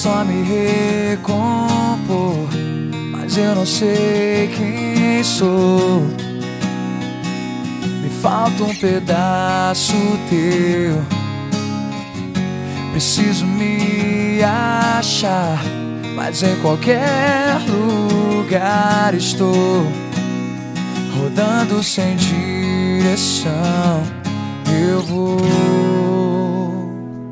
só me recompor, mas eu não sei quem sou. Me falta um pedaço teu, preciso me achar, mas em qualquer lugar estou, rodando sem direção. Eu vou,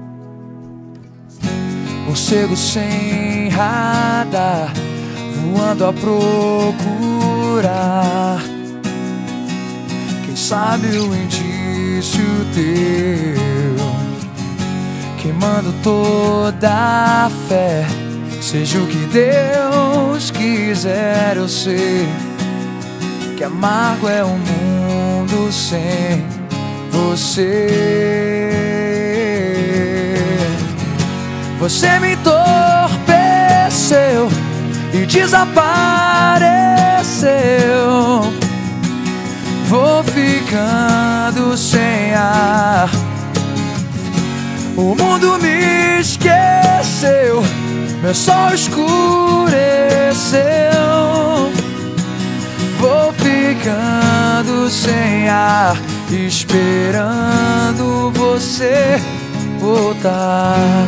morcego sem radar, voando a procurar. Quem sabe o indício teu, queimando toda a fé. Seja o que Deus quiser, eu sei que amargo é um mundo sem você. Você me entorpeceu e desapareceu. Vou ficando sem ar, o mundo me esqueceu, meu sol escureceu. Vou ficando sem ar, esperando você voltar.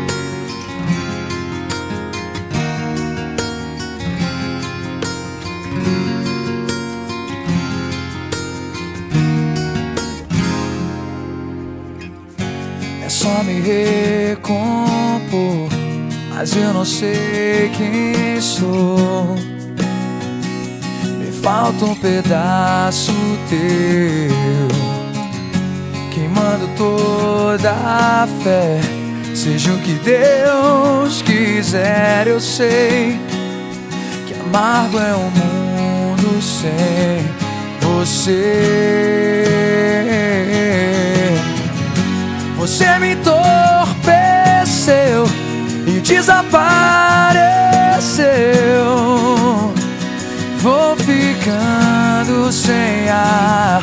É só me recompor, mas eu não sei quem sou. Me falta um pedaço teu, queimando toda a fé. Seja o que Deus quiser, eu sei que amargo é um mundo sem você. Você me entorpeceu e desapareceu. Vou ficando sem ar,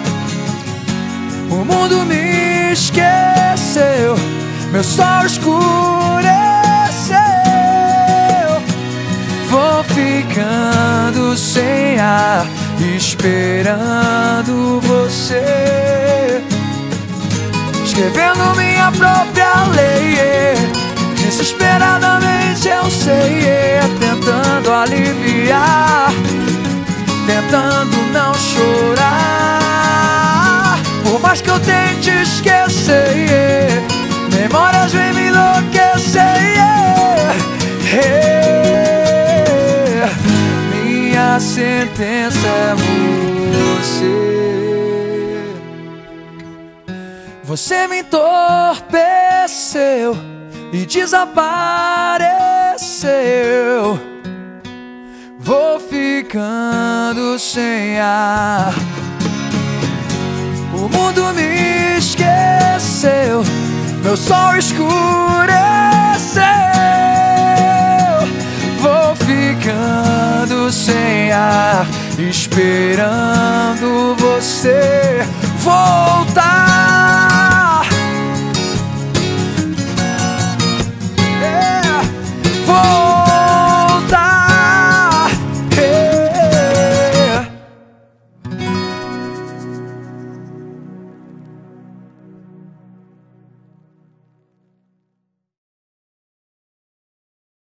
o mundo me esqueceu, meu sol escureceu. Vou ficando sem ar, esperando você, escrevendo minha própria lei. Desesperadamente eu sei, tentando aliviar, tentando não chorar. Por mais que eu tente esquecer, memórias vêm me enlouquecer. Minha sentença é você. Você me entorpeceu e desapareceu. Vou ficando sem ar, o mundo me esqueceu, meu sol escureceu. Vou ficando sem ar, esperando você voltar.